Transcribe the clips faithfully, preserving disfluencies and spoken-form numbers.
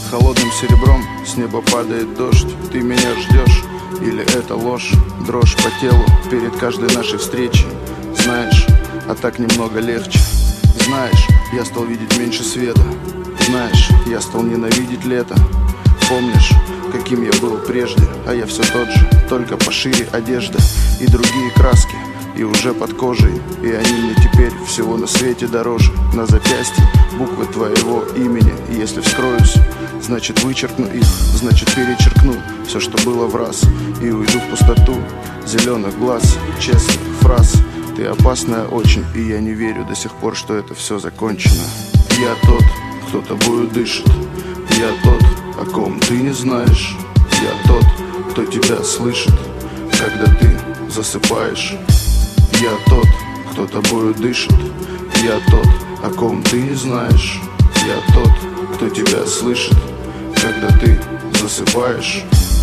холодным серебром с неба падает дождь. Ты меня ждешь, или это ложь? Дрожь по телу перед каждой нашей встречей. Знаешь, а так немного легче. Знаешь, я стал видеть меньше света. Знаешь, я стал ненавидеть лето. Помнишь, каким я был прежде? А я все тот же, только пошире одежда и другие краски, и уже под кожей. И они мне теперь всего на свете дороже. На запястье буквы твоего имени. И если вскроюсь, значит вычеркну их, значит перечеркну все, что было в раз, и уйду в пустоту зеленых глаз, честных фраз. Ты опасная очень, и я не верю до сих пор, что это все закончено. Я тот, кто тобою дышит. Я тот, о ком ты не знаешь. Я тот, кто тебя слышит, когда ты засыпаешь. Я тот, кто тобою дышит. Я тот, о ком ты не знаешь. Я тот, кто тебя слышит, когда ты засыпаешь.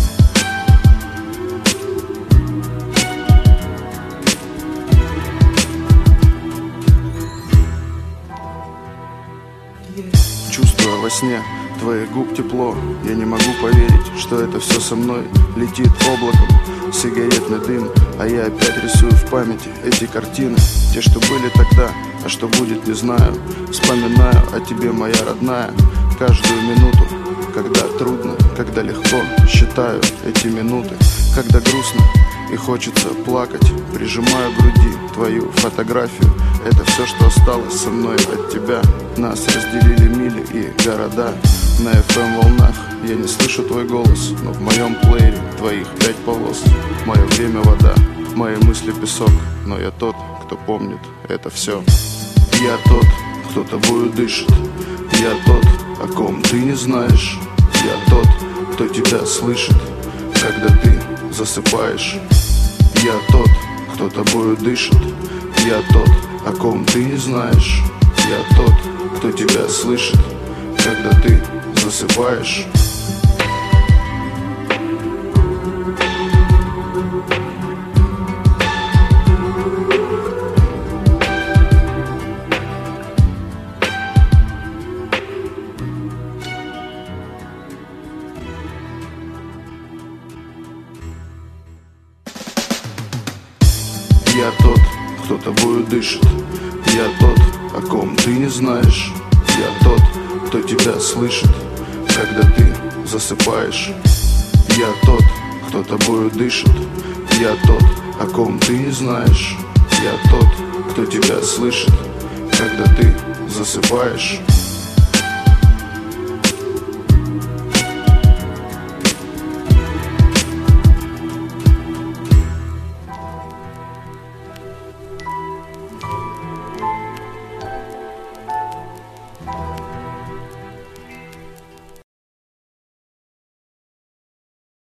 Чувствуя во сне твоих губ тепло, я не могу поверить, что это все со мной летит облаком сигаретный дым. А я опять рисую в памяти эти картины, те, что были тогда, а что будет, не знаю. Вспоминаю о тебе, моя родная, каждую минуту, когда трудно, когда легко. Считаю эти минуты, когда грустно и хочется плакать. Прижимаю к груди твою фотографию. Это все, что осталось со мной от тебя. Нас разделили мили и города. На эф эм волнах я не слышу твой голос, но в моем плеере твоих пять полос. Мое время вода, мои мысли песок, но я тот, кто помнит это все. Я тот, кто тобою дышит. Я тот, о ком ты не знаешь. Я тот, кто тебя слышит, когда ты засыпаешь. Я тот, кто тобою дышит. Я тот, о ком ты не знаешь. Я тот, кто тебя слышит, когда ты засыпаешь. Я тот, кто тобою дышит. Я тот, о ком ты не знаешь. Я тот, кто тебя слышит, когда ты засыпаешь. Я тот, кто тобою дышит. Я тот, о ком ты не знаешь. Я тот, кто тебя слышит, когда ты засыпаешь.